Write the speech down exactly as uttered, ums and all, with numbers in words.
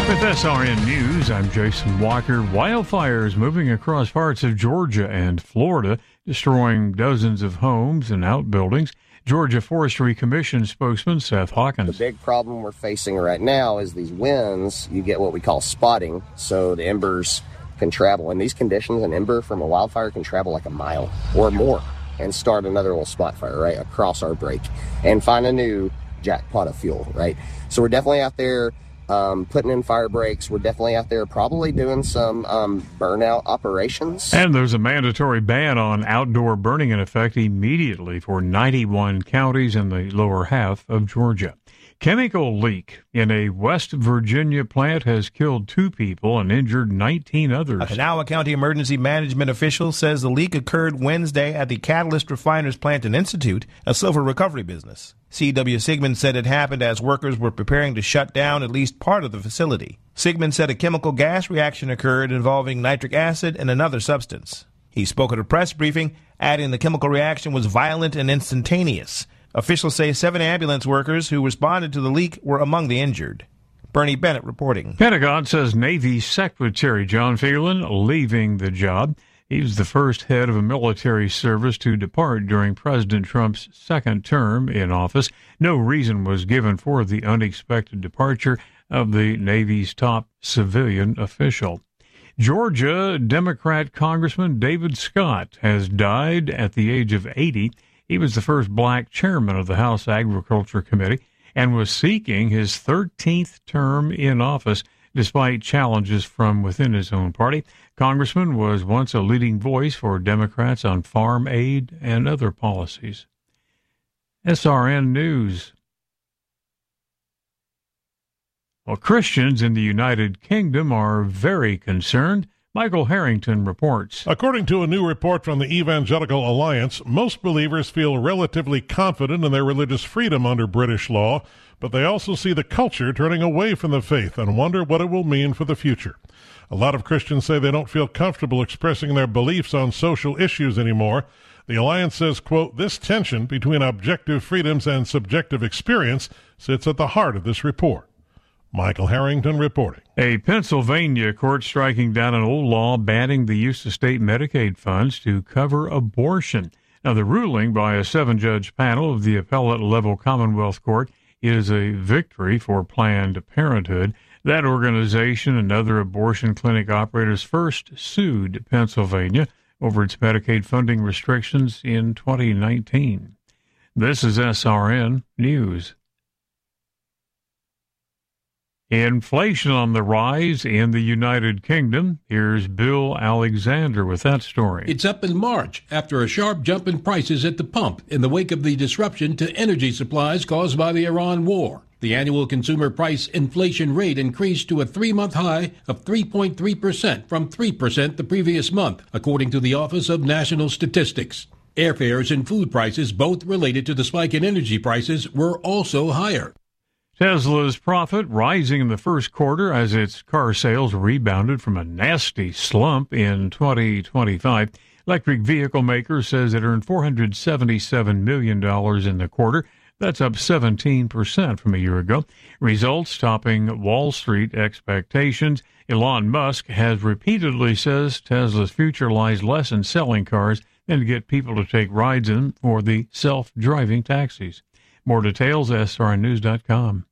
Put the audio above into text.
With S R N News, I'm Jason Walker. Wildfires moving across parts of Georgia and Florida, destroying dozens of homes and outbuildings. Georgia Forestry Commission spokesman Seth Hawkins. The big problem we're facing right now is these winds. You get what we call spotting, so the embers can travel. In these conditions, an ember from a wildfire can travel like a mile or more and start another little spot fire right across our break and find a new jackpot of fuel, right? So we're definitely out there Um, putting in fire breaks. We're definitely out there probably doing some um, burnout operations. And there's a mandatory ban on outdoor burning in effect immediately for ninety-one counties in the lower half of Georgia. Chemical leak in a West Virginia plant has killed two people and injured nineteen others. A Kanawha County emergency management official says the leak occurred Wednesday at the Catalyst Refiners Plant and Institute, a silver recovery business. C W Sigmund said it happened as workers were preparing to shut down at least part of the facility. Sigmund said a chemical gas reaction occurred involving nitric acid and another substance. He spoke at a press briefing, adding the chemical reaction was violent and instantaneous. Officials say seven ambulance workers who responded to the leak were among the injured. Bernie Bennett reporting. Pentagon says Navy Secretary John Phelan leaving the job. He was the first head of a military service to depart during President Trump's second term in office. No reason was given for the unexpected departure of the Navy's top civilian official. Georgia Democrat Congressman David Scott has died at the age of eighty. He was the first black chairman of the House Agriculture Committee and was seeking his thirteenth term in office despite challenges from within his own party. Congressman was once a leading voice for Democrats on farm aid and other policies. S R N News. Well, Christians in the United Kingdom are very concerned. Michael Harrington reports. According to a new report from the Evangelical Alliance, most believers feel relatively confident in their religious freedom under British law, but they also see the culture turning away from the faith and wonder what it will mean for the future. A lot of Christians say they don't feel comfortable expressing their beliefs on social issues anymore. The Alliance says, quote, this tension between objective freedoms and subjective experience sits at the heart of this report. Michael Harrington reporting. A Pennsylvania court striking down an old law banning the use of state Medicaid funds to cover abortion. Now, the ruling by a seven-judge panel of the appellate-level Commonwealth Court is a victory for Planned Parenthood. That organization and other abortion clinic operators first sued Pennsylvania over its Medicaid funding restrictions in twenty nineteen. This is S R N News. Inflation on the rise in the United Kingdom. Here's Bill Alexander with that story. It's up in March after a sharp jump in prices at the pump in the wake of the disruption to energy supplies caused by the Iran war. The annual consumer price inflation rate increased to a three-month high of three point three percent from three percent the previous month, according to the Office of National Statistics. Airfares and food prices, both related to the spike in energy prices, were also higher. Tesla's profit rising in the first quarter as its car sales rebounded from a nasty slump in twenty twenty-five. Electric vehicle maker says it earned four hundred seventy-seven million dollars in the quarter. That's up seventeen percent from a year ago. Results topping Wall Street expectations. Elon Musk has repeatedly says Tesla's future lies less in selling cars than to get people to take rides in for the self-driving taxis. More details, S R N news dot com.